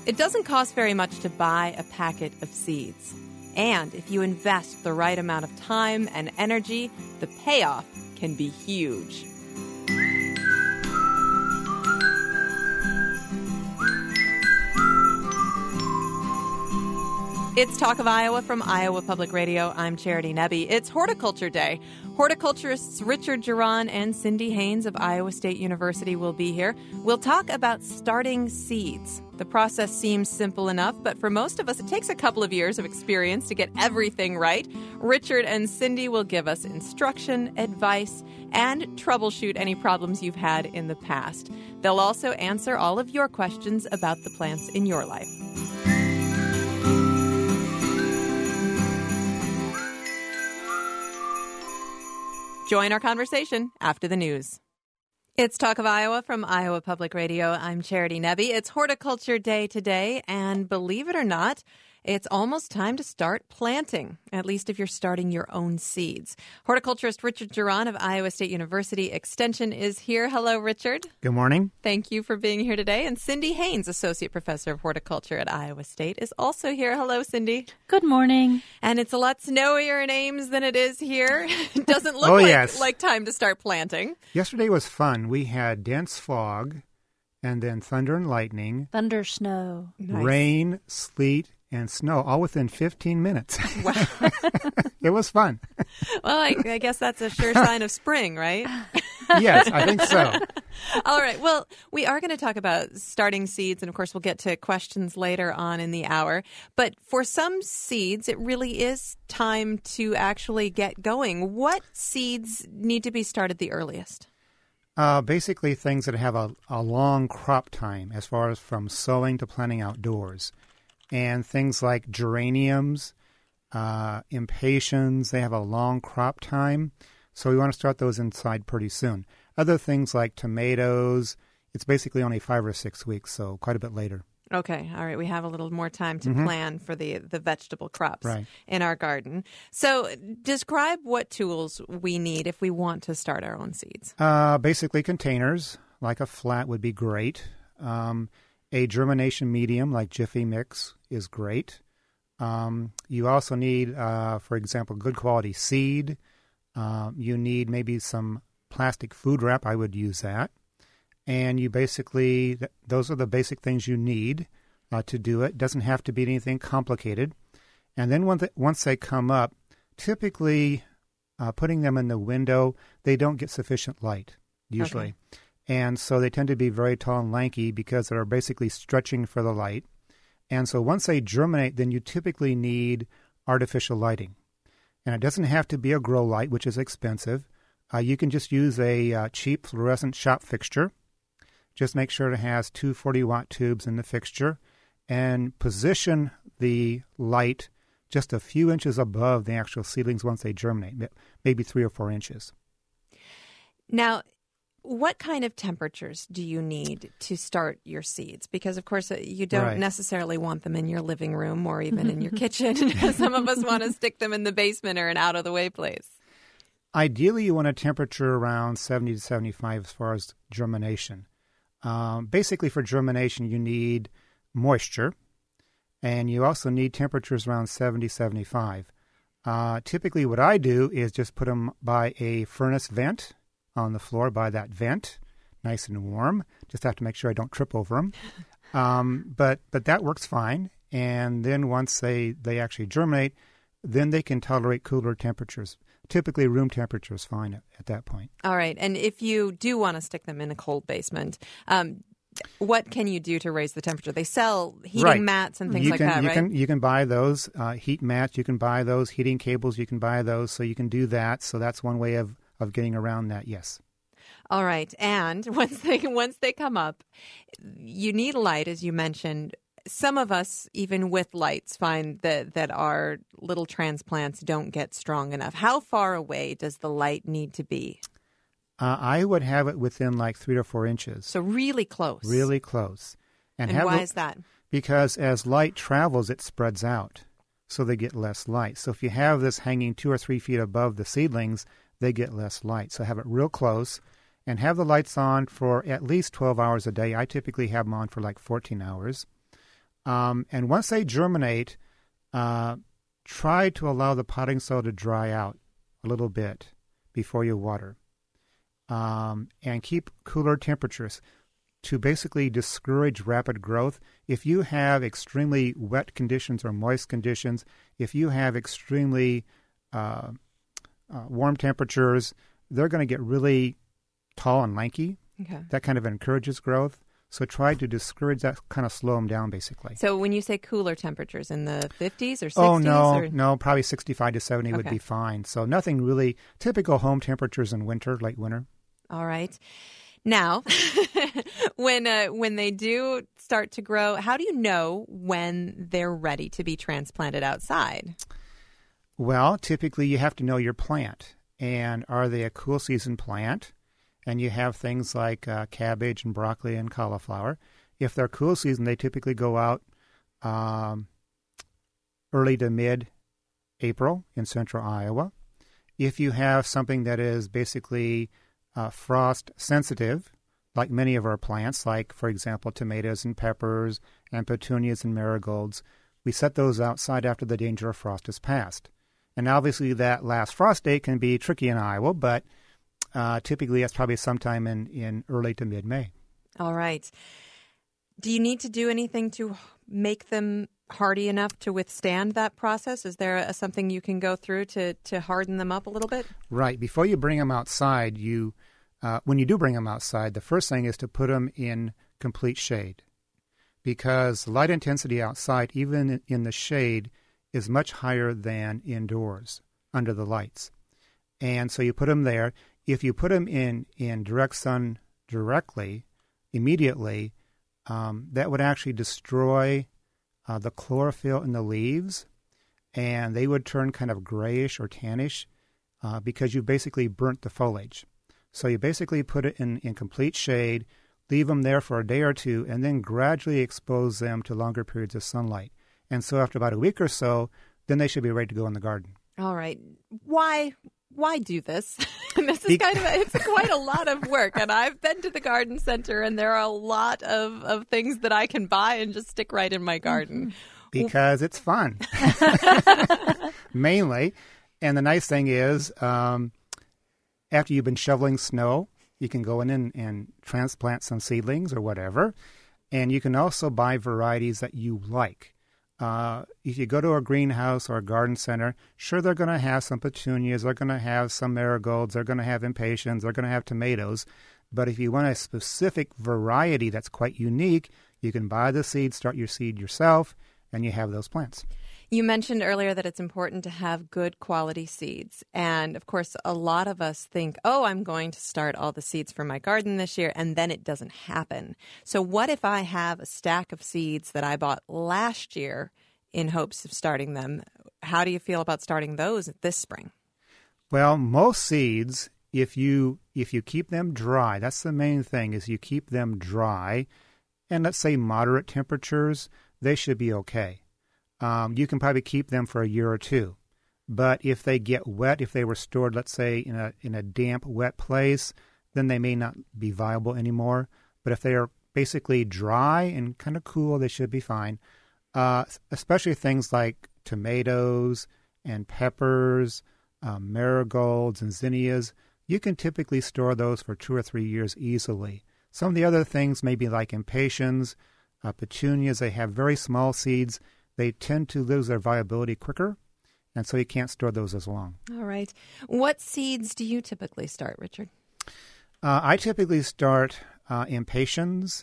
It doesn't cost very much to buy a packet of seeds. And if you invest the right amount of time and energy, the payoff can be huge. It's Talk of Iowa from Iowa Public Radio. I'm Charity Nebbe. It's Horticulture Day. Horticulturists Richard Geron and Cindy Haynes of Iowa State University will be here. We'll talk about starting seeds. The process seems simple enough, but for most of us, it takes a couple of years of experience to get everything right. Richard and Cindy will give us instruction, advice, and troubleshoot any problems you've had in the past. They'll also answer all of your questions about the plants in your life. Join our conversation after the news. It's Talk of Iowa from Iowa Public Radio. I'm Charity Nebbe. It's Horticulture Day today, and believe it or not, it's almost time to start planting, at least if you're starting your own seeds. Horticulturist Richard Geron of Iowa State University Extension is here. Hello, Richard. Good morning. Thank you for being here today. And Cindy Haynes, Associate Professor of Horticulture at Iowa State, is also here. Hello, Cindy. Good morning. And it's a lot snowier in Ames than it is here. It doesn't look like time to start planting. Yesterday was fun. We had dense fog and then thunder and lightning. Thunder, snow. Nice. Rain, sleet, and snow, all within 15 minutes. Wow. It was fun. Well, I guess that's a sure sign of spring, right? Yes, I think so. All right. Well, we are going to talk about starting seeds, and of course, we'll get to questions later on in the hour. But for some seeds, it really is time to actually get going. What seeds need to be started the earliest? Basically, things that have a long crop time as far as from sowing to planting outdoors. And things like geraniums, impatiens, they have a long crop time. So we want to start those inside pretty soon. Other things like tomatoes, it's basically only 5 or 6 weeks, so quite a bit later. Okay. All right. We have a little more time to plan for the vegetable crops Right. in our garden. So describe what tools we need if we want to start our own seeds. Basically containers, like a flat would be great. A germination medium like Jiffy Mix is great. You also need, for example, good quality seed. You need maybe some plastic food wrap. I would use that. And you basically, those are the basic things you need to do it. It doesn't have to be anything complicated. And then once they come up, typically putting them in the window, they don't get sufficient light, usually. Okay. And so they tend to be very tall and lanky because they're basically stretching for the light. And so once they germinate, then you typically need artificial lighting. And it doesn't have to be a grow light, which is expensive. You can just use a cheap fluorescent shop fixture. Just make sure it has 2 40-watt tubes in the fixture and position the light just a few inches above the actual seedlings once they germinate, maybe 3 or 4 inches. Now, what kind of temperatures do you need to start your seeds? Because, of course, you don't necessarily want them in your living room or even in your kitchen. Some of us want to stick them in the basement or an out-of-the-way place. Ideally, you want a temperature around 70 to 75 as far as germination. Basically, for germination, you need moisture, and you also need temperatures around 70, 75. Typically, what I do is just put them by a furnace vent on the floor, by that vent, nice and warm. Just have to make sure I don't trip over them. But that works fine. And then once they actually germinate, then they can tolerate cooler temperatures. Typically, room temperature is fine at that point. All right. And if you do want to stick them in a cold basement, what can you do to raise the temperature? They sell heating mats and things like that, right? You can buy those heat mats. You can buy those heating cables. You can buy those. So you can do that. So that's one way of getting around that, yes. All right. And once they come up, you need light, as you mentioned. Some of us, even with lights, find that our little transplants don't get strong enough. How far away does the light need to be? I would have it within like 3 to 4 inches. So really close. Really close. And why is that? Because as light travels, it spreads out, so they get less light. So if you have this hanging 2 or 3 feet above the seedlings, they get less light. So have it real close and have the lights on for at least 12 hours a day. I typically have them on for like 14 hours. And once they germinate, try to allow the potting soil to dry out a little bit before you water. And keep cooler temperatures to basically discourage rapid growth. If you have extremely wet conditions or moist conditions, if you have extremely warm temperatures, they're going to get really tall and lanky. Okay. That kind of encourages growth. So try to discourage that, kind of slow them down, basically. So when you say cooler temperatures, in the 50s or 60s? Oh, no, or? no, probably 65 to 70 would be fine. So nothing really typical home temperatures in winter, late winter. All right. Now, when they do start to grow, how do you know when they're ready to be transplanted outside? Well, typically you have to know your plant. And are they a cool season plant? And you have things like cabbage and broccoli and cauliflower. If they're cool season, they typically go out early to mid-April in central Iowa. If you have something that is basically frost sensitive, like many of our plants, like, for example, tomatoes and peppers and petunias and marigolds, we set those outside after the danger of frost has passed. And obviously that last frost date can be tricky in Iowa, but typically that's probably sometime in early to mid-May. All right. Do you need to do anything to make them hardy enough to withstand that process? Is there something you can go through to harden them up a little bit? Right. Before you bring them outside, when you do bring them outside, the first thing is to put them in complete shade, because light intensity outside, even in the shade, is much higher than indoors under the lights. And so you put them there. If you put them in direct sun directly, immediately, that would actually destroy the chlorophyll in the leaves, and they would turn kind of grayish or tannish because you basically burnt the foliage. So you basically put it in complete shade, leave them there for a day or two, and then gradually expose them to longer periods of sunlight. And so after about a week or so, then they should be ready to go in the garden. All right. Why do this? This is it's quite a lot of work. And I've been to the garden center, and there are a lot of things that I can buy and just stick right in my garden. Because it's fun, mainly. And the nice thing is, after you've been shoveling snow, you can go in and transplant some seedlings or whatever. And you can also buy varieties that you like. If you go to a greenhouse or a garden center, sure, they're going to have some petunias, they're going to have some marigolds, they're going to have impatiens, they're going to have tomatoes. But if you want a specific variety that's quite unique, you can buy the seed, start your seed yourself, and you have those plants. You mentioned earlier that it's important to have good quality seeds. And, of course, a lot of us think, I'm going to start all the seeds for my garden this year, and then it doesn't happen. So what if I have a stack of seeds that I bought last year in hopes of starting them? How do you feel about starting those this spring? Well, most seeds, if you keep them dry, that's the main thing, is you keep them dry, and let's say moderate temperatures, they should be okay. You can probably keep them for a year or two. But if they get wet, if they were stored, let's say, in a damp, wet place, then they may not be viable anymore. But if they are basically dry and kind of cool, they should be fine. Especially things like tomatoes and peppers, marigolds and zinnias. You can typically store those for 2 or 3 years easily. Some of the other things may be like impatiens, petunias. They have very small seeds. They tend to lose their viability quicker, and so you can't store those as long. All right. What seeds do you typically start, Richard? I typically start impatiens,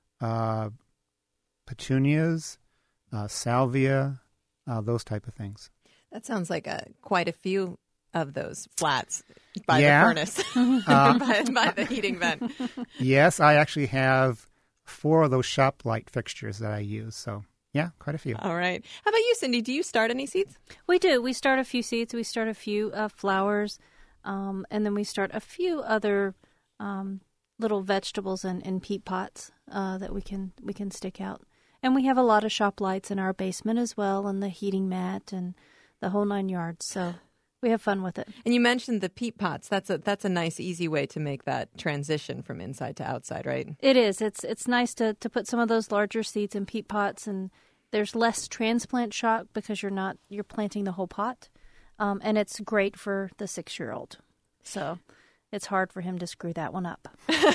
petunias, salvia, those type of things. That sounds like quite a few of those flats by the furnace, by the heating vent. Yes, I actually have 4 of those shop light fixtures that I use, so... yeah, quite a few. All right. How about you, Cindy? Do you start any seeds? We do. We start a few seeds. We start a few flowers, and then we start a few other little vegetables in peat pots that we can stick out. And we have a lot of shop lights in our basement as well, and the heating mat and the whole 9 yards. So we have fun with it. And you mentioned the peat pots. That's a nice, easy way to make that transition from inside to outside, right? It is. It's nice to put some of those larger seeds in peat pots and there's less transplant shock because you're planting the whole pot, and it's great for the 6-year-old. So it's hard for him to screw that one up.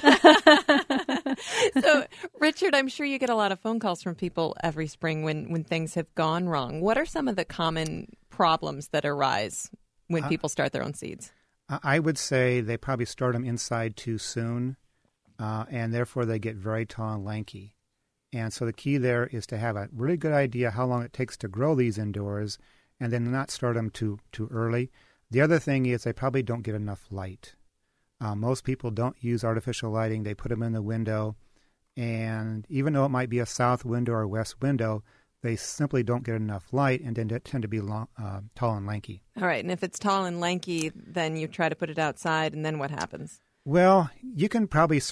So, Richard, I'm sure you get a lot of phone calls from people every spring when things have gone wrong. What are some of the common problems that arise when people start their own seeds? I would say they probably start them inside too soon, and therefore they get very tall and lanky. And so the key there is to have a really good idea how long it takes to grow these indoors and then not start them too early. The other thing is they probably don't get enough light. Most people don't use artificial lighting. They put them in the window, and even though it might be a south window or west window, they simply don't get enough light and then tend to be tall and lanky. All right, and if it's tall and lanky, then you try to put it outside, and then what happens? Well, you can probably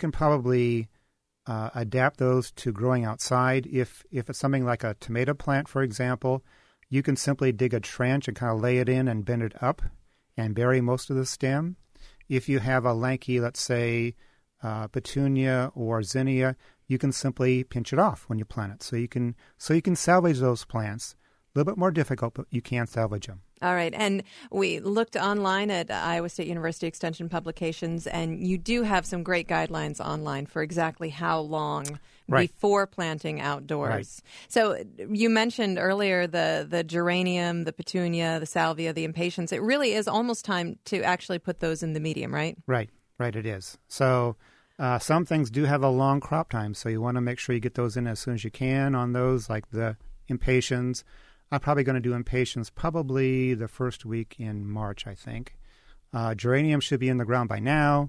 adapt those to growing outside. If it's something like a tomato plant, for example, you can simply dig a trench and kind of lay it in and bend it up and bury most of the stem. If you have a lanky, let's say, petunia or zinnia, you can simply pinch it off when you plant it. So you can salvage those plants. A little bit more difficult, but you can salvage them. All right. And we looked online at Iowa State University Extension publications, and you do have some great guidelines online for exactly how long before planting outdoors. Right. So you mentioned earlier the geranium, the petunia, the salvia, the impatiens. It really is almost time to actually put those in the medium, right? Right, it is. So some things do have a long crop time, so you want to make sure you get those in as soon as you can on those, like the impatiens. I'm probably going to do impatiens probably the first week in March, I think. Geranium should be in the ground by now.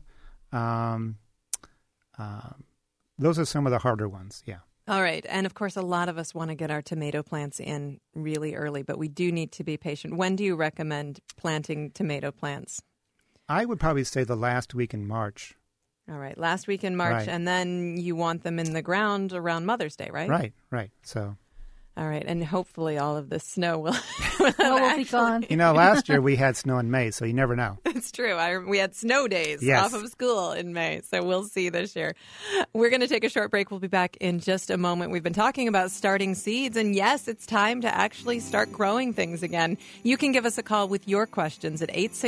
Those are some of the harder ones, yeah. All right. And, of course, a lot of us want to get our tomato plants in really early, but we do need to be patient. When do you recommend planting tomato plants? I would probably say the last week in March. All right. Last week in March, and then you want them in the ground around Mother's Day, right? Right. So... All right, and hopefully all of the snow will be gone. Last year we had snow in May, so you never know. It's true. We had snow days off of school in May, so we'll see this year. We're going to take a short break. We'll be back in just a moment. We've been talking about starting seeds, and yes, it's time to actually start growing things again. You can give us a call with your questions at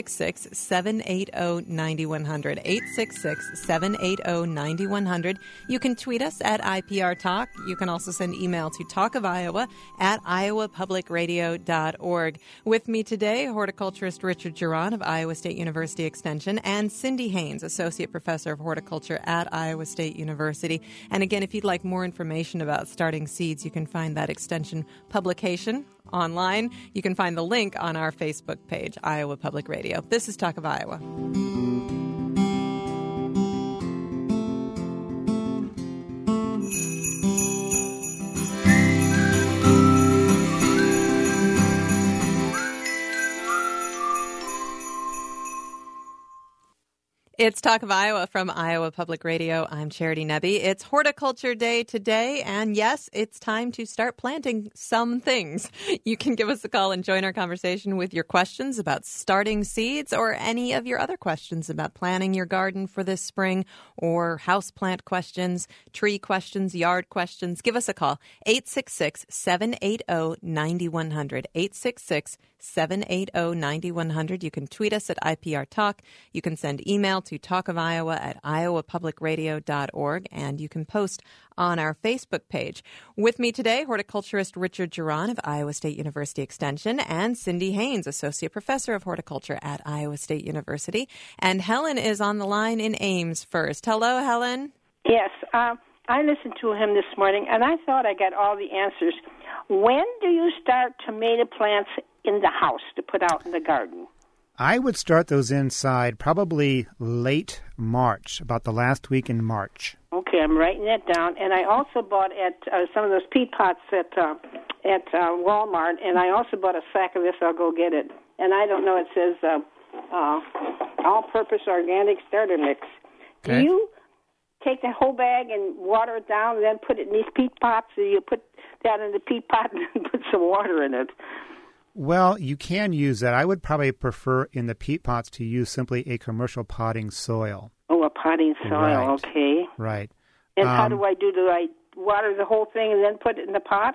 866-780-9100, 866-780-9100. You can tweet us at IPR Talk. You can also send email to Talk of Iowa at iowapublicradio.org. With me today, horticulturist Richard Geron of Iowa State University Extension and Cindy Haynes, Associate Professor of Horticulture at Iowa State University. And again, if you'd like more information about starting seeds, you can find that Extension publication online. You can find the link on our Facebook page, Iowa Public Radio. This is Talk of Iowa. It's Talk of Iowa from Iowa Public Radio. I'm Charity Nebbe. It's Horticulture Day today, and yes, it's time to start planting some things. You can give us a call and join our conversation with your questions about starting seeds or any of your other questions about planning your garden for this spring, or houseplant questions, tree questions, yard questions. Give us a call, 866-780-9100, 866-780-9100. You can tweet us at IPR Talk. You can send email to Talk of Iowa at iowapublicradio.org, and you can post on our Facebook page. With me today, horticulturist Richard Geron of Iowa State University Extension and Cindy Haynes, Associate Professor of Horticulture at Iowa State University. And Helen is on the line in Ames first. Hello, Helen. Yes, I listened to him this morning, and I thought I got all the answers. When do you start tomato plants in the house to put out in the garden? I would start those inside probably late March, about the last week in March. Okay, I'm writing that down. And I also bought at some of those peat pots at Walmart, and I also bought a sack of this. I'll go get it. And I don't know, it says all-purpose organic starter mix. Okay. Do you take the whole bag and water it down and then put it in these peat pots, or you put that in the peat pot and put some water in it? Well, you can use that. I would probably prefer in the peat pots to use simply a commercial potting soil. Oh, a potting soil, right. Okay. Right. And how do I do? Do I water the whole thing and then put it in the pot?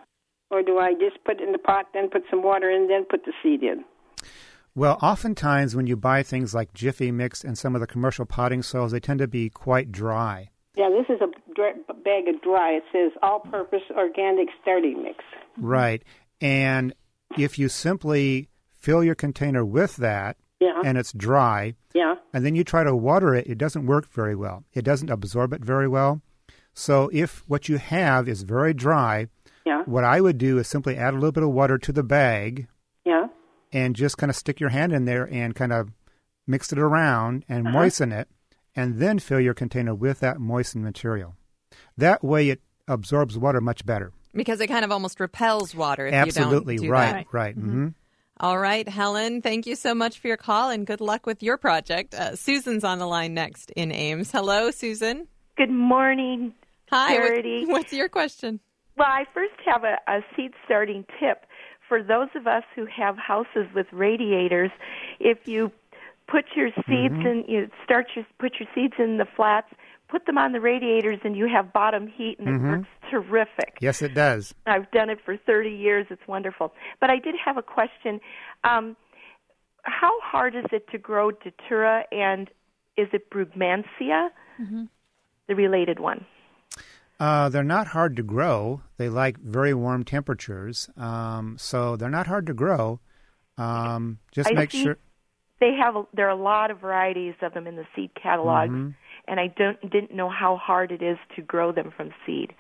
Or do I just put it in the pot, then put some water in, then put the seed in? Well, oftentimes when you buy things like Jiffy Mix and some of the commercial potting soils, they tend to be quite dry. Yeah, this is a bag of dry. It says all-purpose organic starting mix. Right. And if you simply fill your container with that, and it's dry, and then you try to water it, it doesn't work very well. It doesn't absorb it very well. So if what you have is very dry, what I would do is simply add a little bit of water to the bag and just kind of stick your hand in there and kind of mix it around and moisten it, and then fill your container with that moistened material. That way it absorbs water much better. Because it kind of almost repels water if Absolutely, you don't do right, that. right. Mm-hmm. All right, Helen, thank you so much for your call, and good luck with your project. Susan's on the line next in Ames. Hello, Susan. Good morning, Hi, Charity. What's your question? Well, I first have a seed starting tip. For those of us who have houses with radiators, if you put your seeds in, put your seeds in the flats, put them on the radiators, and you have bottom heat, and it works terrific. Yes, it does. I've done it for 30 years. It's wonderful. But I did have a question. How hard is it to grow Datura, and is it Brugmansia, the related one? They're not hard to grow. They like very warm temperatures, so they're not hard to grow. Just make sure. There are a lot of varieties of them in the seed catalogs, and I didn't know how hard it is to grow them from seed.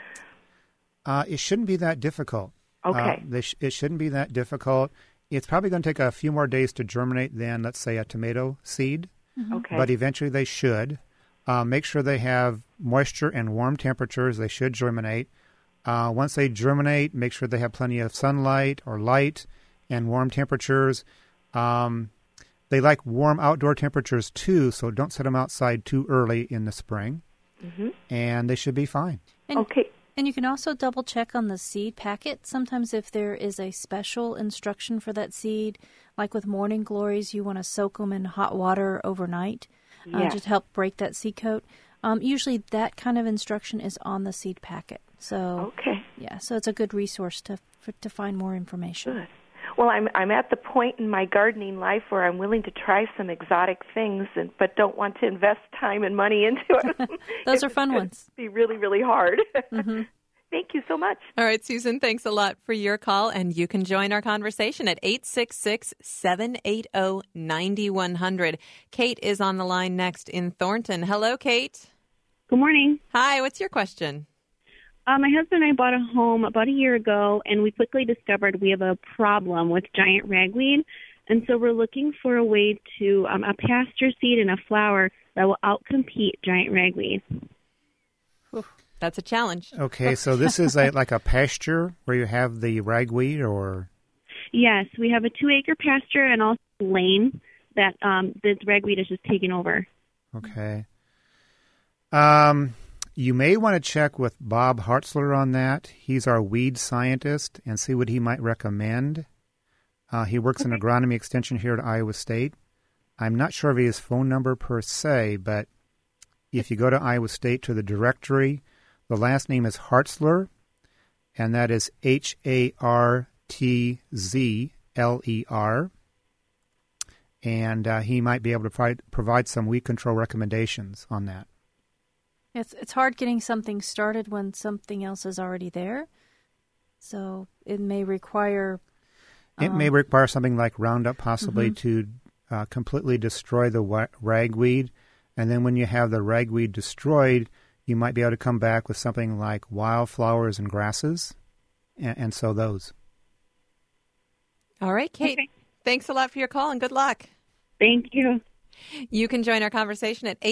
It shouldn't be that difficult. Okay. It shouldn't be that difficult. It's probably going to take a few more days to germinate than, let's say, a tomato seed. Okay. But eventually they should. Make sure they have moisture and warm temperatures. They should germinate. Once they germinate, make sure they have plenty of sunlight or light and warm temperatures. They like warm outdoor temperatures too, so don't set them outside too early in the spring. And they should be fine. Okay. And you can also double check on the seed packet. Sometimes if there is a special instruction for that seed, like with morning glories, you want to soak them in hot water overnight. Just help break that seed coat. Usually that kind of instruction is on the seed packet. So so it's a good resource to find more information. Good. Well, I'm at the point in my gardening life where I'm willing to try some exotic things, but don't want to invest time and money into it. Those are fun ones. It'd be really, really hard. Thank you so much. All right, Susan, thanks a lot for your call, and you can join our conversation at 866-780-9100. Kate is on the line next in Thornton. Hello, Kate. Good morning. Hi, what's your question? My husband and I bought a home about a year ago, and we quickly discovered we have a problem with giant ragweed. And so we're looking for a way to, a pasture seed and a flower that will outcompete giant ragweed. That's a challenge. Okay, so this is like a pasture where you have the ragweed, or? Yes, we have a 2-acre pasture and also a lane that the ragweed is just taking over. Okay. You may want to check with Bob Hartzler on that. He's our weed scientist, and see what he might recommend. He works in agronomy extension here at Iowa State. I'm not sure of his phone number per se, but if you go to Iowa State to the directory, the last name is Hartzler, and that is Hartzler. And he might be able to provide some weed control recommendations on that. It's hard getting something started when something else is already there. So it may require... something like Roundup possibly to completely destroy the ragweed. And then when you have the ragweed destroyed, you might be able to come back with something like wildflowers and grasses, and sow those. All right, Kate. Okay. Thanks a lot for your call, and good luck. Thank you. You can join our conversation at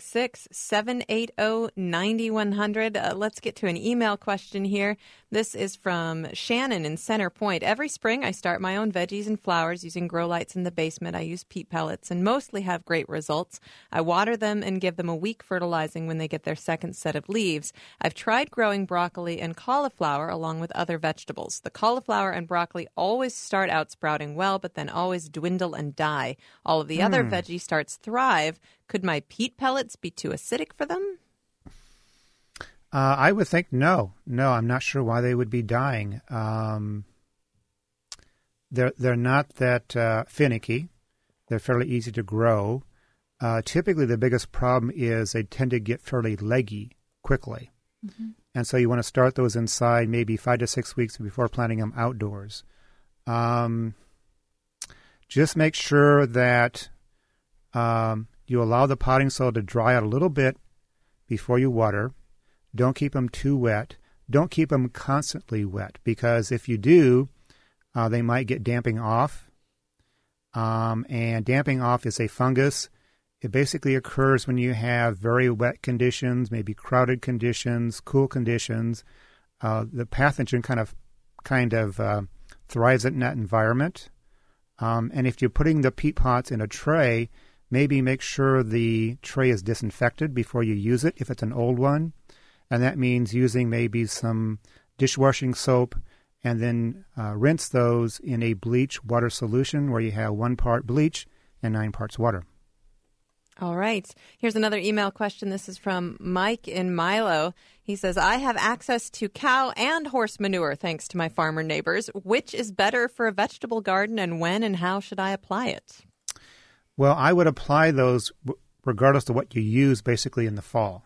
866-780-9100. Let's get to an email question here. This is from Shannon in Center Point. Every spring, I start my own veggies and flowers using grow lights in the basement. I use peat pellets and mostly have great results. I water them and give them a week fertilizing when they get their second set of leaves. I've tried growing broccoli and cauliflower along with other vegetables. The cauliflower and broccoli always start out sprouting well, but then always dwindle and die. All of the other veggie starts thrive. Could my peat pellets be too acidic for them? I would think no. No, I'm not sure why they would be dying. They're not that finicky. They're fairly easy to grow. Typically, the biggest problem is they tend to get fairly leggy quickly. Mm-hmm. And so you want to start those inside maybe 5 to 6 weeks before planting them outdoors. Just make sure that you allow the potting soil to dry out a little bit before you water. Don't keep them too wet. Don't keep them constantly wet, because if you do, they might get damping off. And damping off is a fungus. It basically occurs when you have very wet conditions, maybe crowded conditions, cool conditions. The pathogen kind of thrives in that environment. And if you're putting the peat pots in a tray, maybe make sure the tray is disinfected before you use it if it's an old one. And that means using maybe some dishwashing soap and then rinse those in a bleach water solution where you have 1 part bleach and 9 parts water. All right. Here's another email question. This is from Mike in Milo. He says, I have access to cow and horse manure thanks to my farmer neighbors. Which is better for a vegetable garden, and when and how should I apply it? Well, I would apply those regardless of what you use basically in the fall.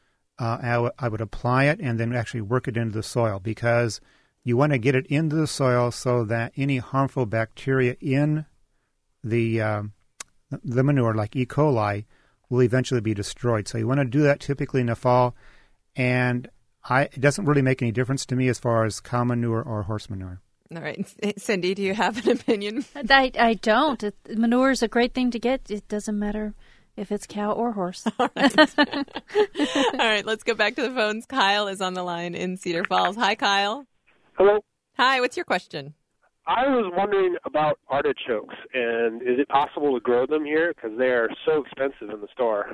I would apply it and then actually work it into the soil, because you want to get it into the soil so that any harmful bacteria in the manure, like E. coli, will eventually be destroyed. So you want to do that typically in the fall, and it doesn't really make any difference to me as far as cow manure or horse manure. All right. Cindy, do you have an opinion? I don't. Manure is a great thing to get. It doesn't matter if it's cow or horse. All right. All right, let's go back to the phones. Kyle is on the line in Cedar Falls. Hi, Kyle. Hello. Hi, what's your question? I was wondering about artichokes, and is it possible to grow them here? Because they are so expensive in the store.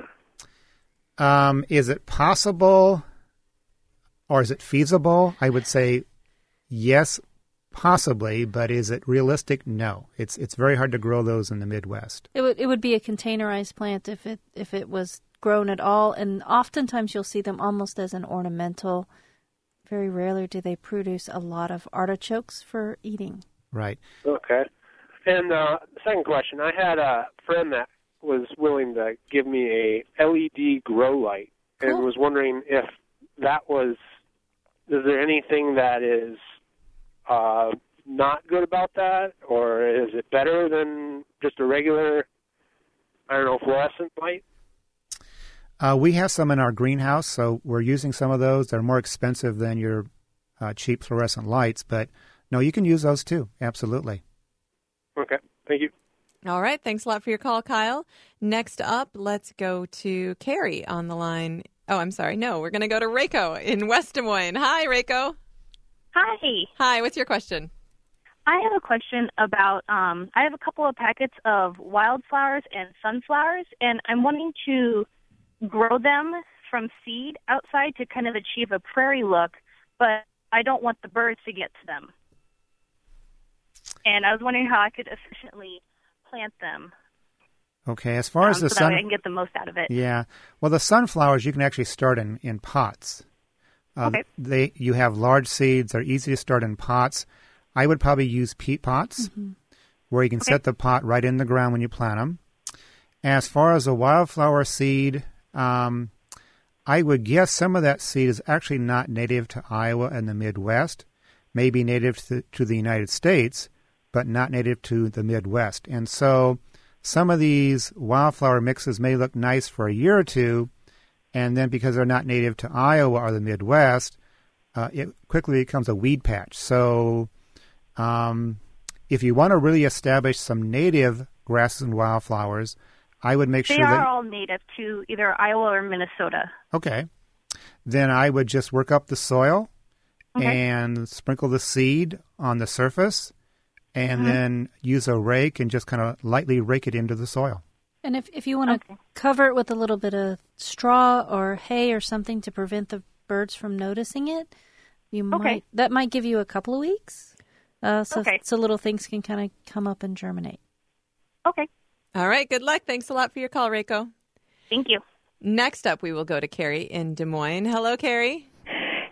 Is it possible, or is it feasible? I would say yes, possibly, but is it realistic? No. It's very hard to grow those in the Midwest. It would be a containerized plant if it was grown at all, and oftentimes you'll see them almost as an ornamental. Very rarely do they produce a lot of artichokes for eating. Right. Okay. And second question, I had a friend that was willing to give me a LED grow light, and Cool. was wondering if that was, is there anything that is not good about that, or is it better than just a regular, fluorescent light? We have some in our greenhouse, so we're using some of those. They're more expensive than your cheap fluorescent lights, but no, you can use those too. Absolutely. Okay. Thank you. All right. Thanks a lot for your call, Kyle. Next up, let's go to Carrie on the line. Oh, I'm sorry. No, we're going to go to Reiko in West Des Moines. Hi, Reiko. Hi. Hi. What's your question? I have a question about, I have a couple of packets of wildflowers and sunflowers, and I'm wanting to grow them from seed outside to kind of achieve a prairie look, but I don't want the birds to get to them. And I was wondering how I could efficiently plant them. Okay, as far as the so that way I can get the most out of it. Yeah. Well, the sunflowers you can actually start in pots. Okay. You have large seeds. They're easy to start in pots. I would probably use peat pots, where you can set the pot right in the ground when you plant them. As far as a wildflower seed, I would guess some of that seed is actually not native to Iowa and the Midwest, maybe native to the United States, but not native to the Midwest. And so some of these wildflower mixes may look nice for a year or two, and then because they're not native to Iowa or the Midwest, it quickly becomes a weed patch. So if you want to really establish some native grasses and wildflowers, I would make sure they are all native to either Iowa or Minnesota. Okay. Then I would just work up the soil and sprinkle the seed on the surface, and then use a rake and just kind of lightly rake it into the soil. And if you want to cover it with a little bit of straw or hay or something to prevent the birds from noticing it, that might give you a couple of weeks. So little things can kind of come up and germinate. Okay. All right. Good luck. Thanks a lot for your call, Reiko. Thank you. Next up, we will go to Carrie in Des Moines. Hello, Carrie.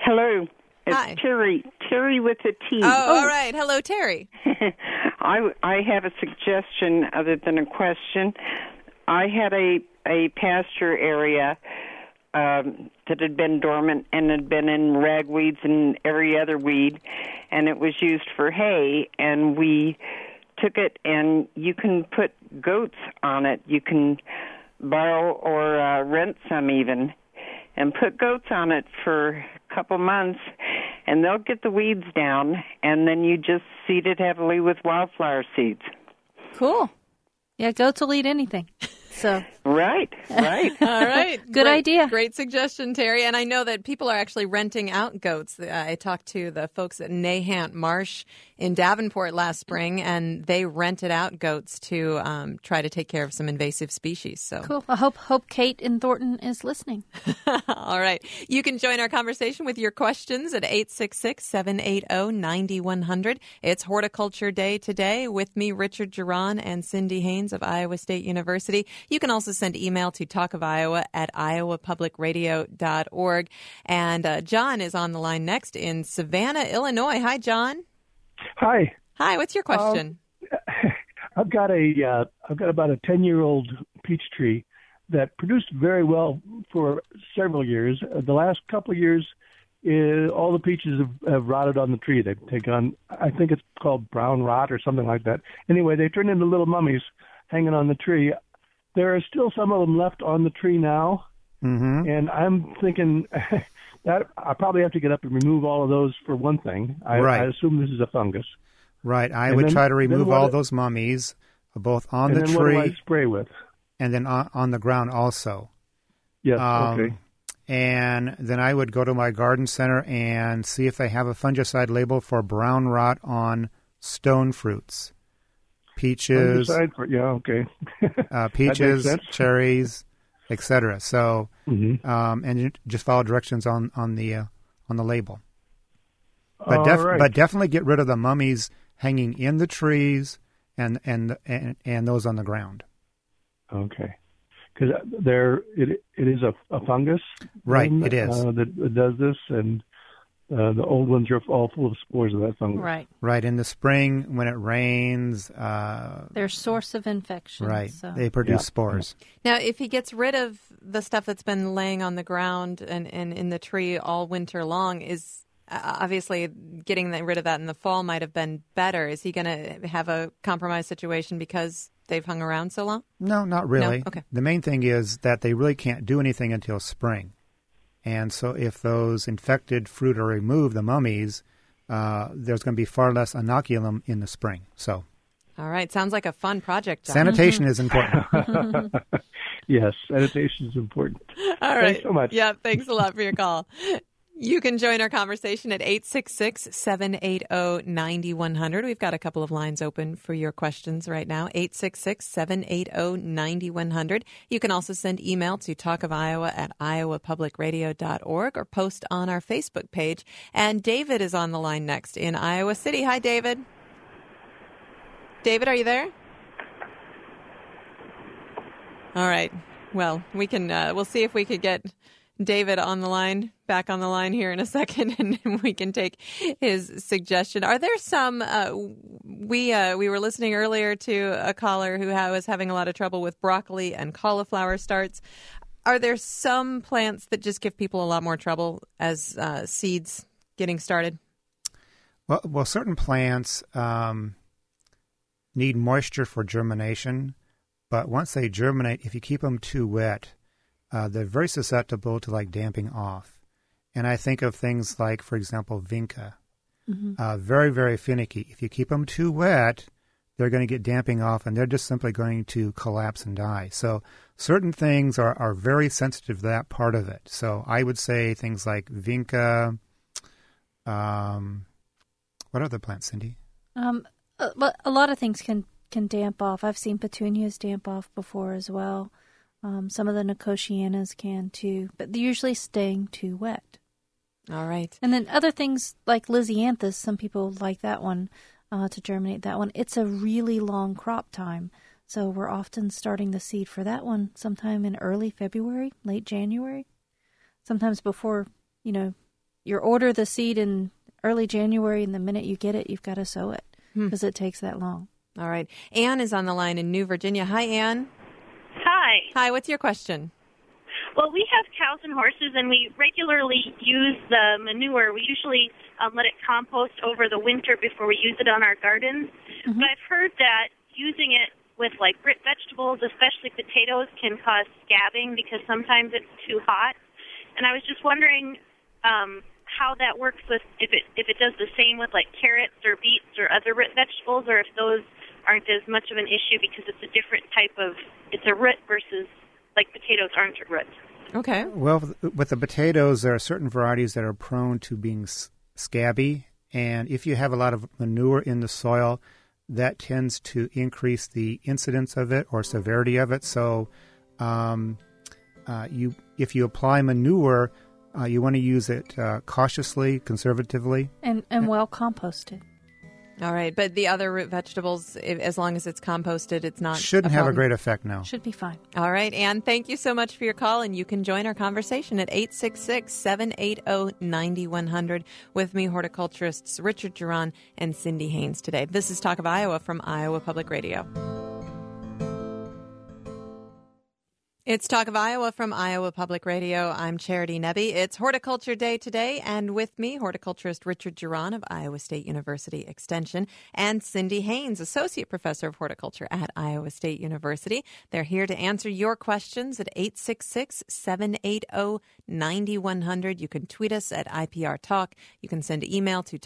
Hello. It's Hi. Terry with a T. Oh, all right. Hello, Terry. I have a suggestion other than a question. I had a pasture area that had been dormant and had been in ragweeds and every other weed, and it was used for hay, and we took it, and you can put goats on it. You can borrow or rent some even, and put goats on it for a couple months, and they'll get the weeds down, and then you just seed it heavily with wildflower seeds. Cool. Yeah, goats will eat anything. So Right. All right. Good idea. Great suggestion, Terry. And I know that people are actually renting out goats. I talked to the folks at Nahant Marsh in Davenport last spring, and they rented out goats to try to take care of some invasive species. So cool. I hope Kate in Thornton is listening. All right. You can join our conversation with your questions at 866-780-9100. It's Horticulture Day today with me, Richard Geron, and Cindy Haynes of Iowa State University. You can also send email to talkofiowa@iowapublicradio.org. And John is on the line next in Savannah, Illinois. Hi, John. Hi. Hi. What's your question? I've got about a 10-year-old peach tree that produced very well for several years. The last couple of years, all the peaches have rotted on the tree. They've taken on, I think it's called brown rot or something like that. Anyway, they turned into little mummies hanging on the tree. There are still some of them left on the tree now, and I'm thinking that I probably have to get up and remove all of those for one thing. I assume this is a fungus. Right. I would try to remove all those mummies, both on the tree. And then what do I spray with? And then on the ground also. Yes, okay. And then I would go to my garden center and see if they have a fungicide label for brown rot on stone fruits. Peaches, peaches, cherries, etc. So, and just follow directions on the label. But but definitely get rid of the mummies hanging in the trees and those on the ground. Okay, because it is a fungus, right? It is that does this, and the old ones are all full of spores of that fungus. Right. In the spring, when it rains, their source of infection. Right. So. They produce spores. Now, if he gets rid of the stuff that's been laying on the ground and in the tree all winter long, is obviously getting rid of that in the fall might have been better. Is he going to have a compromised situation because they've hung around so long? No, not really. No? Okay. The main thing is that they really can't do anything until spring. And so if those infected fruit are removed, the mummies, there's going to be far less inoculum in the spring. So, all right. Sounds like a fun project, John. Sanitation is important. Yes, sanitation is important. All right. Thanks so much. Yeah, thanks a lot for your call. You can join our conversation at 866-780-9100. We've got a couple of lines open for your questions right now, 866-780-9100. You can also send email to talkofiowa@iowapublicradio.org or post on our Facebook page. And David is on the line next in Iowa City. Hi, David. David, are you there? All right. Well, we can. We'll see if we could get David back on the line here in a second, and we can take his suggestion. Are there some? We were listening earlier to a caller who was having a lot of trouble with broccoli and cauliflower starts. Are there some plants that just give people a lot more trouble as seeds getting started? Well, certain plants need moisture for germination, but once they germinate, if you keep them too wet, they're very susceptible to damping off. And I think of things like, for example, vinca. Very, very finicky. If you keep them too wet, they're going to get damping off, and they're just simply going to collapse and die. So certain things are very sensitive to that part of it. So I would say things like vinca. What other plants, Cindy? But a lot of things can damp off. I've seen petunias damp off before as well. Some of the nicotianas can too, but they're usually staying too wet. All right. And then other things like Lysianthus, some people like that one to germinate that one. It's a really long crop time, so we're often starting the seed for that one sometime in early February, late January, sometimes before, you order the seed in early January, and the minute you get it, you've got to sow it because it takes that long. All right. Anne is on the line in New Virginia. Hi, Anne. Hi. Hi, what's your question? Well, we have cows and horses, and we regularly use the manure. We usually let it compost over the winter before we use it on our gardens. Mm-hmm. But I've heard that using it with, like, root vegetables, especially potatoes, can cause scabbing because sometimes it's too hot. And I was just wondering how that works with if it does the same with, like, carrots or beets or other root vegetables, or if those aren't as much of an issue because it's a different type of, it's a root versus, like, potatoes aren't a root. Okay. Well, with the potatoes, there are certain varieties that are prone to being scabby, and if you have a lot of manure in the soil, that tends to increase the incidence of it or severity of it. So if you apply manure, you want to use it cautiously, conservatively. And well composted. All right. But the other root vegetables, as long as it's composted, it's not Shouldn't have a great effect, no. Should be fine. All right. Anne, thank you so much for your call, and you can join our conversation at 866-780-9100 with me, horticulturists Richard Geron and Cindy Haynes today. This is Talk of Iowa from Iowa Public Radio. It's Talk of Iowa from Iowa Public Radio. I'm Charity Nebbe. It's Horticulture Day today, and with me, horticulturist Richard Geron of Iowa State University Extension and Cindy Haynes, Associate Professor of Horticulture at Iowa State University. They're here to answer your questions at 866-780-9100. You can tweet us at IPR Talk. You can send email to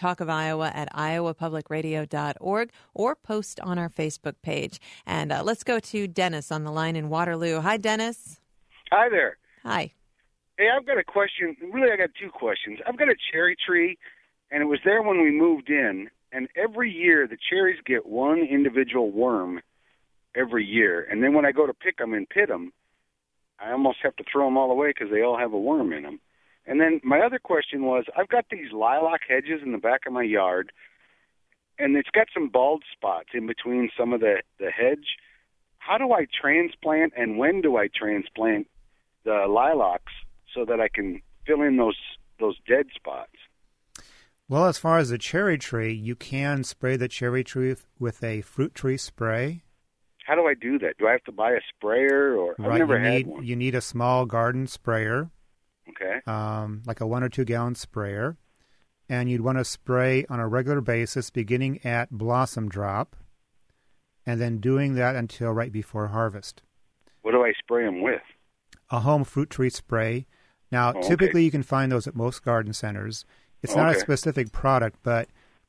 talkofiowa@iowapublicradio.org or post on our Facebook page. And let's go to Dennis on the line in Waterloo. Hi, Dennis. Hi there. Hi. Hey, I've got a question. Really, I got two questions. I've got a cherry tree, and it was there when we moved in, and every year the cherries get one individual worm every year. And then when I go to pick them and pit them, I almost have to throw them all away because they all have a worm in them. And then my other question was, I've got these lilac hedges in the back of my yard, and it's got some bald spots in between some of the hedge. How do I transplant, and when do I transplant the lilacs so that I can fill in those dead spots? Well, as far as the cherry tree, you can spray the cherry tree with a fruit tree spray. How do I do that? Do I have to buy a sprayer, or I've never had one? You need a small garden sprayer. Okay. Like a 1 or 2 gallon sprayer. And you'd want to spray on a regular basis beginning at blossom drop, and then doing that until right before harvest. What do I spray them with? A home fruit tree spray. Now, typically you can find those at most garden centers. It's not a specific product, but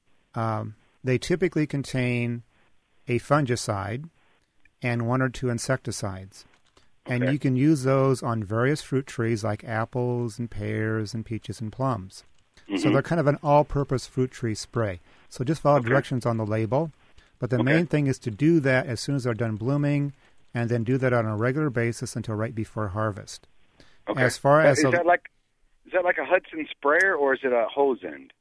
they typically contain a fungicide and 1 or 2 insecticides. And you can use those on various fruit trees like apples and pears and peaches and plums. Mm-hmm. So they're kind of an all-purpose fruit tree spray. So just follow directions on the label. But the main thing is to do that as soon as they're done blooming, and then do that on a regular basis until right before harvest. Okay. As far as is that like a Hudson sprayer, or is it a hose end?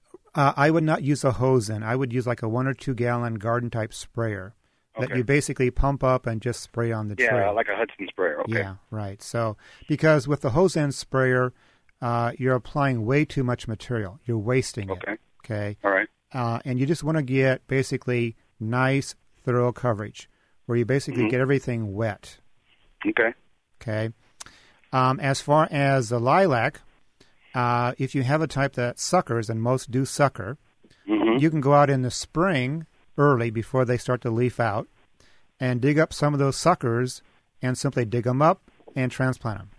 I would not use a hose end. I would use like a 1 or 2 gallon garden type sprayer that you basically pump up and just spray on the tree. Yeah, like a Hudson sprayer. Okay. Yeah, right. So because with the hose end sprayer, you're applying way too much material. You're wasting it. Okay. All right. And you just want to get basically nice, thorough coverage where you basically get everything wet. Okay. Okay. As far as the lilac, if you have a type that suckers, and most do sucker, you can go out in the spring early before they start to leaf out and dig up some of those suckers and simply dig them up and transplant them.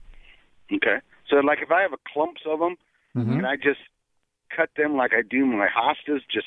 Okay. So like if I have clumps of them, can I just cut them like I do my hostas, just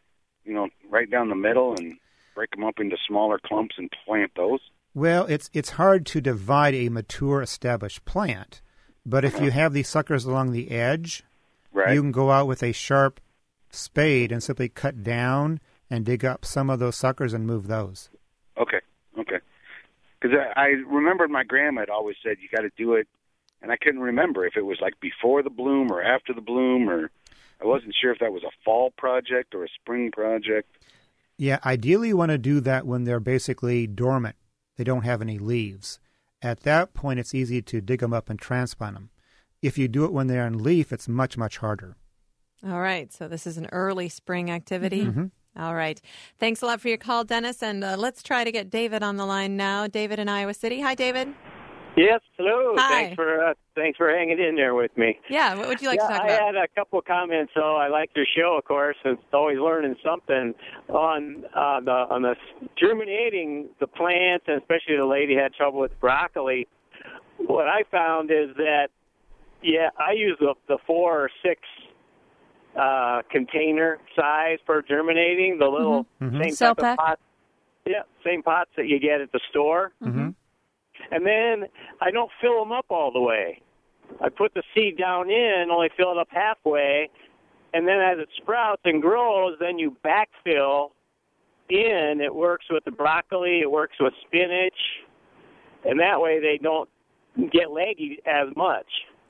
right down the middle and break them up into smaller clumps and plant those? Well, it's hard to divide a mature, established plant, but if you have these suckers along the edge, you can go out with a sharp spade and simply cut down and dig up some of those suckers and move those. Okay. Because I remembered my grandma had always said you got to do it, and I couldn't remember if it was like before the bloom or after the bloom, or I wasn't sure if that was a fall project or a spring project. Yeah, ideally you want to do that when they're basically dormant. They don't have any leaves. At that point, it's easy to dig them up and transplant them. if you do it when they're in leaf, it's much, much harder. All right. So this is an early spring activity. Mm-hmm. All right. Thanks a lot for your call, Dennis. And let's try to get David on the line now. David in Iowa City. Hi, David. Yes, hello. Hi. Thanks for hanging in there with me. Yeah, what would you like to talk about? I had a couple of comments. So I like your show, of course. It's always learning something on the germinating the plants, and especially the lady had trouble with broccoli. What I found is that, I use the 4 or 6 container size for germinating, the little same cell type pack. of pots. Yeah, same pots that you get at the store. Mm-hmm. And then I don't fill them up all the way. I put the seed down in, only fill it up halfway, and then as it sprouts and grows, then you backfill in. It works with the broccoli, it works with spinach, and that way they don't get leggy as much.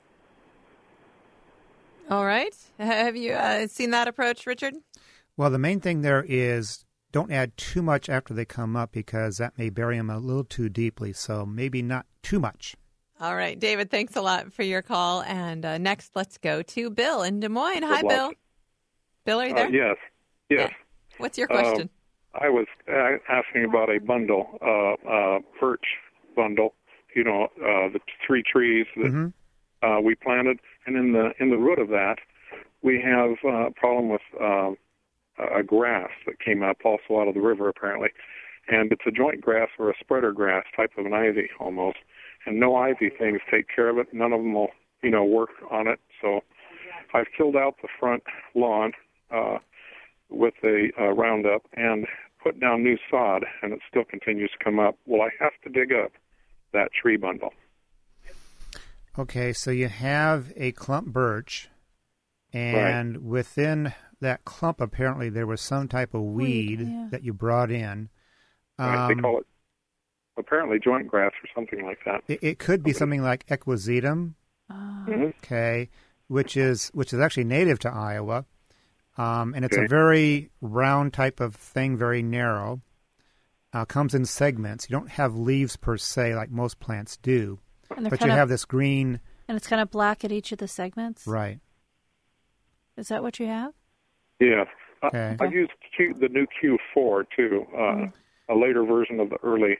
All right. Have you seen that approach, Richard? Well, the main thing there is don't add too much after they come up because that may bury them a little too deeply, so maybe not too much. All right, David, thanks a lot for your call. And next, let's go to Bill in Des Moines. Hi, Bill. Bill, are you there? Yes. Yeah. What's your question? I was asking about a bundle, birch bundle, the 3 trees that we planted. And in the root of that, we have a problem with a grass that came up also out of the river, apparently. And it's a joint grass or a spreader grass, type of an ivy almost. And no ivy things take care of it. None of them will, work on it. So I've killed out the front lawn with a Roundup and put down new sod, and it still continues to come up. Will I have to dig up that tree bundle? Okay, so you have a clump birch, and within that clump, apparently, there was some type of weed that you brought in. They call it, apparently, joint grass or something like that. It could be something like equisetum, okay, which is actually native to Iowa, and it's a very round type of thing, very narrow. Comes in segments. You don't have leaves per se like most plants do, but you have this green. And it's kind of black at each of the segments? Right. Is that what you have? Yeah. Okay. I used the new Q4, too, a later version of the early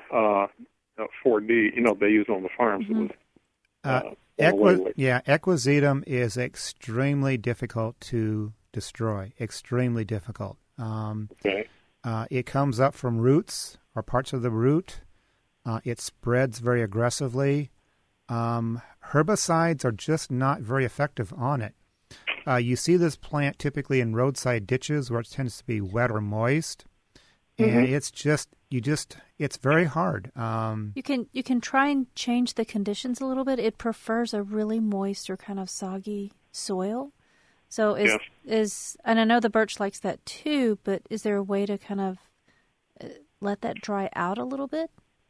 4D, they use on the farms. It was, equisetum is extremely difficult to destroy, extremely difficult. It comes up from roots or parts of the root. It spreads very aggressively. Herbicides are just not very effective on it. You see this plant typically in roadside ditches where it tends to be wet or moist, and it's very hard. You can try and change the conditions a little bit. It prefers a really moist or kind of soggy soil. So and I know the birch likes that too, but is there a way to kind of let that dry out a little bit?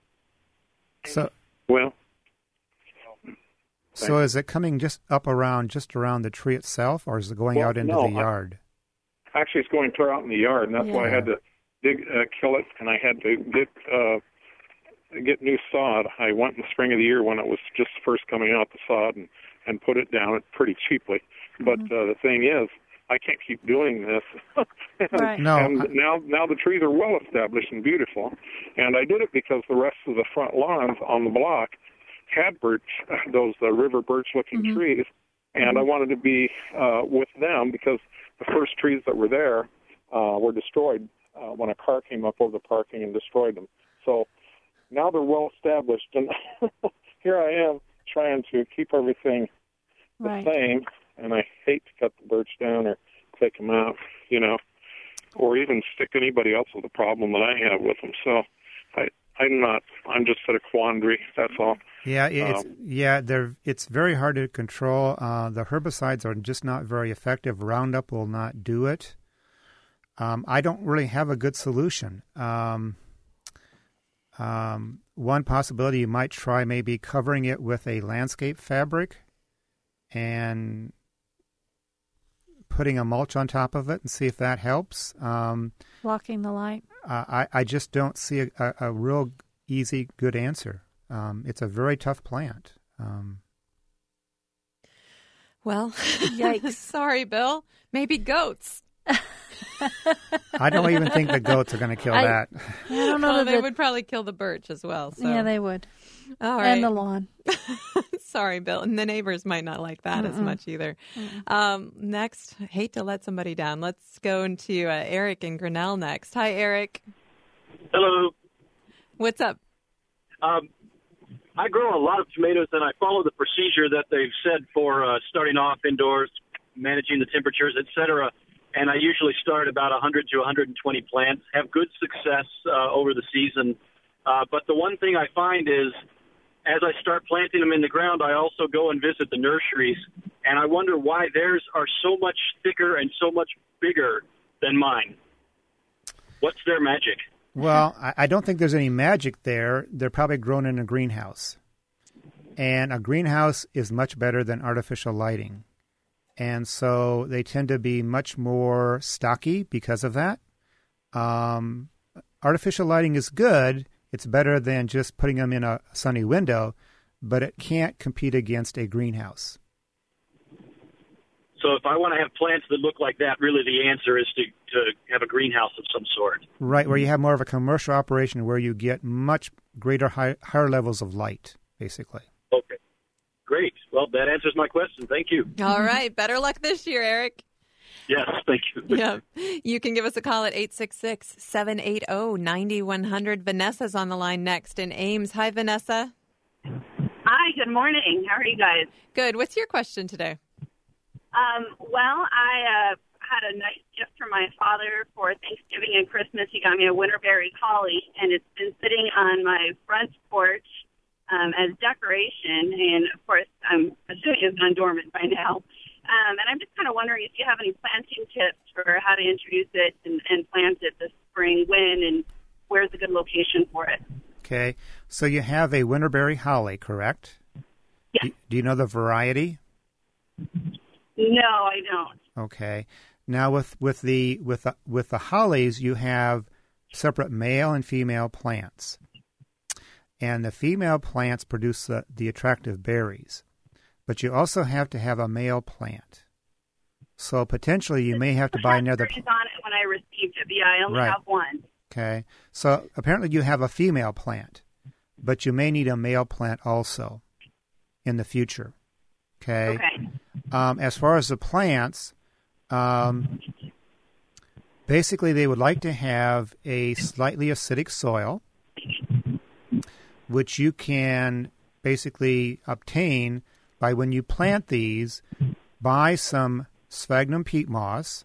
So is it coming just around the tree itself, or is it going out into the yard? Actually, it's going clear out in the yard, and that's why I had to kill it, and I had to get new sod. I went in the spring of the year when it was just first coming out, the sod, and put it down pretty cheaply. But the thing is, I can't keep doing this. Right. And now the trees are well established and beautiful, and I did it because the rest of the front lawns on the block had birch, those river birch-looking trees, and I wanted to be with them because the first trees that were there were destroyed when a car came up over the parking and destroyed them. So now they're well established, and here I am trying to keep everything the same, and I hate to cut the birch down or take them out, or even stick anybody else with the problem that I have with them. So I'm just at a quandary, that's all. Yeah, it's very hard to control. The herbicides are just not very effective. Roundup will not do it. I don't really have a good solution. One possibility you might try maybe covering it with a landscape fabric and putting a mulch on top of it and see if that helps. Blocking the light. I just don't see a real easy, good answer. It's a very tough plant. Well, Yikes. Sorry, Bill. Maybe goats. I don't even think the goats are going to kill that. I don't know. Well, they would probably kill the birch as well. So. Yeah, they would. All right. And the lawn. Sorry, Bill. And the neighbors might not like that as much either. Next, hate to let somebody down. Let's go into Eric in Grinnell next. Hi, Eric. Hello. What's up? I grow a lot of tomatoes, and I follow the procedure that they've said for starting off indoors, managing the temperatures, etc. And I usually start about 100 to 120 plants, have good success over the season. But the one thing I find is, as I start planting them in the ground, I also go and visit the nurseries, and I wonder why theirs are so much thicker and so much bigger than mine. What's their magic? Well, I don't think there's any magic there. They're probably grown in a greenhouse. And a greenhouse is much better than artificial lighting. And so they tend to be much more stocky because of that. Artificial lighting is good. It's better than just putting them in a sunny window, but it can't compete against a greenhouse. So if I want to have plants that look like that, really the answer is to have a greenhouse of some sort. Right, where you have more of a commercial operation where you get much greater, higher levels of light, basically. Okay. Great. Well, that answers my question. Thank you. All right. Better luck this year, Eric. Yes, thank you. Yeah. You can give us a call at 866-780-9100. Vanessa's on the line next in Ames. Hi, Vanessa. Hi, good morning. How are you guys? Good. What's your question today? Well, I had a nice gift from my father for Thanksgiving and Christmas. He got me a winterberry holly, and it's been sitting on my front porch as decoration. And, of course, I'm assuming it's gone dormant by now. And I'm just kind of wondering if you have any planting tips for how to introduce it and plant it this spring, when, and where's a good location for it. Okay. So you have a winterberry holly, correct? Yes. Do you know the variety? No, I don't. Okay. Now with the hollies, you have separate male and female plants, and the female plants produce the attractive berries, but you also have to have a male plant. So potentially you may have to buy another. On it when I received it, but yeah, I only have one. Okay. So apparently you have a female plant, but you may need a male plant also in the future. Okay. As far as the plants, basically they would like to have a slightly acidic soil, which you can basically obtain by, when you plant these, buy some sphagnum peat moss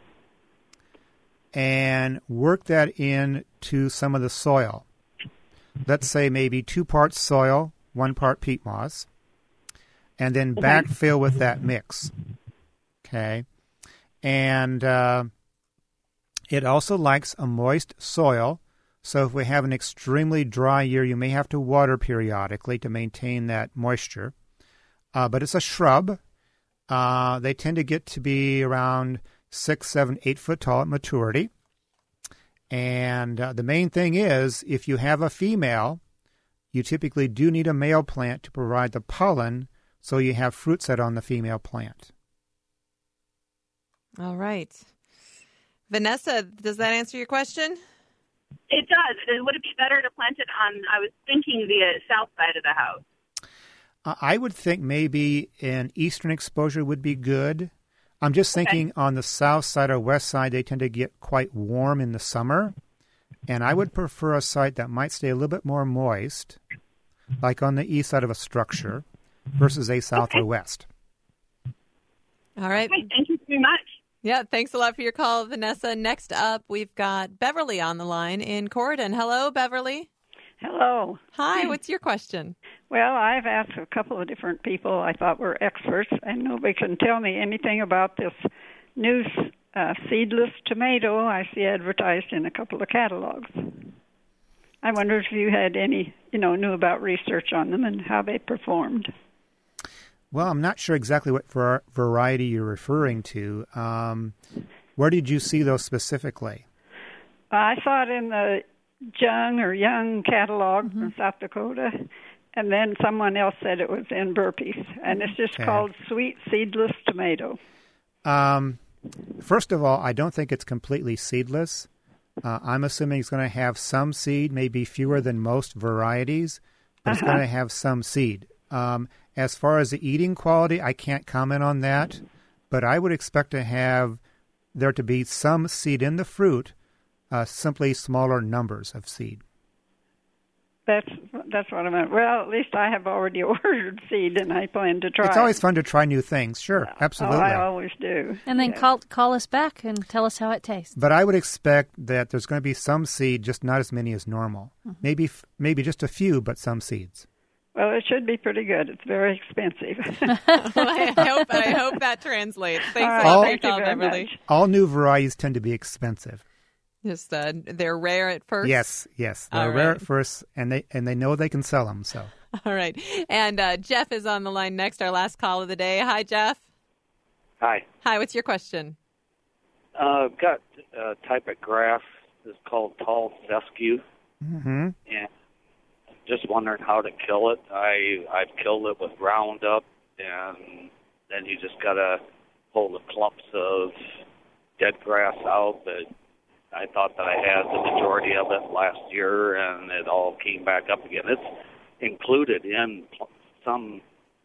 and work that into some of the soil. Let's say maybe 2 parts soil, 1 part peat moss, and then backfill with that mix. Okay. And it also likes a moist soil. So if we have an extremely dry year, you may have to water periodically to maintain that moisture. But it's a shrub. They tend to get to be around 6, 7, 8 foot tall at maturity. And the main thing is, if you have a female, you typically do need a male plant to provide the pollen, so you have fruit set on the female plant. All right. Vanessa, does that answer your question? It does. Would it be better to plant it on, I was thinking, the south side of the house? I would think maybe an eastern exposure would be good. I'm just thinking on the south side or west side, they tend to get quite warm in the summer. And I would prefer a site that might stay a little bit more moist, like on the east side of a structure, versus a south or west. All right. Okay, thank you very much. Yeah, thanks a lot for your call, Vanessa. Next up, we've got Beverly on the line in Corydon. Hello, Beverly. Hello. Hi, what's your question? Well, I've asked a couple of different people I thought were experts, and nobody can tell me anything about this new seedless tomato I see advertised in a couple of catalogs. I wonder if you had any, knew about research on them and how they performed. Well, I'm not sure exactly what variety you're referring to. Where did you see those specifically? I saw it in the Young catalog from South Dakota, And then someone else said it was in burpees, and it's just called sweet seedless tomato. First of all, I don't think it's completely seedless. I'm assuming it's going to have some seed, maybe fewer than most varieties, but it's going to have some seed. As far as the eating quality, I can't comment on that, but I would expect there to be some seed in the fruit, simply smaller numbers of seed. That's what I meant. Well, at least I have already ordered seed, and I plan to try. It's always fun to try new things. Sure, absolutely. I always do. And then call us back and tell us how it tastes. But I would expect that there's going to be some seed, just not as many as normal. Mm-hmm. Maybe just a few, but some seeds. Well, it should be pretty good. It's very expensive. I hope that translates. Thanks a lot for your call, Beverly. All new varieties tend to be expensive. Just they're rare at first. Yes, they're rare at first, and they know they can sell them. So, all right. And Jeff is on the line next. Our last call of the day. Hi, Jeff. Hi. What's your question? I've got a type of grass that's called tall fescue, and just wondering how to kill it. I've killed it with Roundup, and then you just gotta pull the clumps of dead grass out, but I thought that I had the majority of it last year, and it all came back up again. It's included in some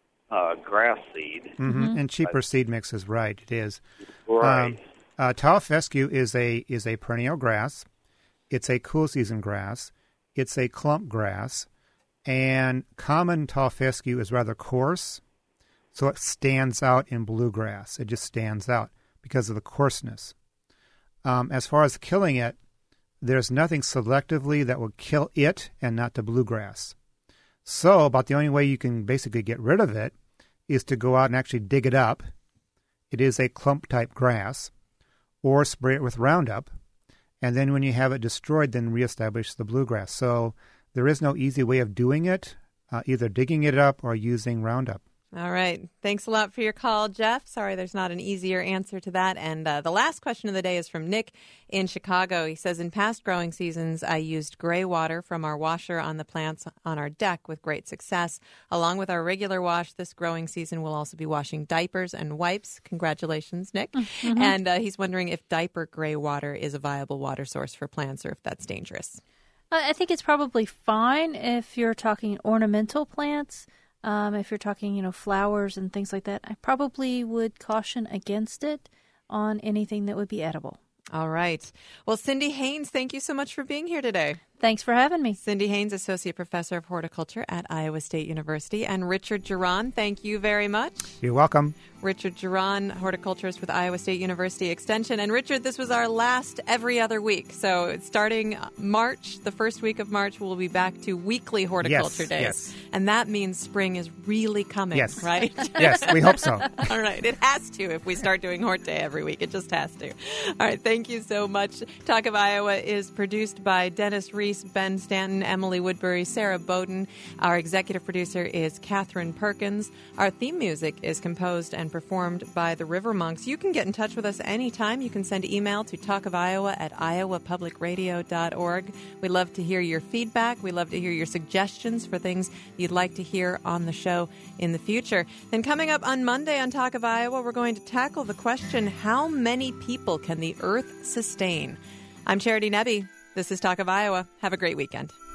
grass seed. And cheaper seed mixes, right, it is. Right. Tall fescue is a perennial grass. It's a cool season grass. It's a clump grass. And common tall fescue is rather coarse, so it stands out in bluegrass. It just stands out because of the coarseness. As far as killing it, there's nothing selectively that will kill it and not the bluegrass. So about the only way you can basically get rid of it is to go out and actually dig it up. It is a clump-type grass, or spray it with Roundup, and then when you have it destroyed, then reestablish the bluegrass. So there is no easy way of doing it, either digging it up or using Roundup. All right. Thanks a lot for your call, Jeff. Sorry there's not an easier answer to that. And the last question of the day is from Nick in Chicago. He says, in past growing seasons, I used gray water from our washer on the plants on our deck with great success. Along with our regular wash, this growing season we'll also be washing diapers and wipes. Congratulations, Nick. And he's wondering if diaper gray water is a viable water source for plants or if that's dangerous. I think it's probably fine if you're talking ornamental plants. If you're talking, flowers and things like that, I probably would caution against it on anything that would be edible. All right. Well, Cindy Haynes, thank you so much for being here today. Thanks for having me. Cindy Haynes, Associate Professor of Horticulture at Iowa State University. And Richard Geron, thank you very much. You're welcome. Richard Geron, horticulturist with Iowa State University Extension. And Richard, this was our last every other week. So starting March, the first week of March, we'll be back to weekly horticulture days. Yes. And that means spring is really coming, right? Yes, we hope so. All right. It has to if we start doing Hort Day every week. It just has to. All right. Thank you so much. Talk of Iowa is produced by Dennis Reese, Ben Stanton, Emily Woodbury, Sarah Bowden. Our executive producer is Catherine Perkins. Our theme music is composed and performed by the River Monks. You can get in touch with us anytime. You can send email to talkofiowa@iowapublicradio.org. We love to hear your feedback. We love to hear your suggestions for things you'd like to hear on the show in the future. Then coming up on Monday on Talk of Iowa, we're going to tackle the question, how many people can the earth sustain? I'm Charity Nebbe. This is Talk of Iowa. Have a great weekend.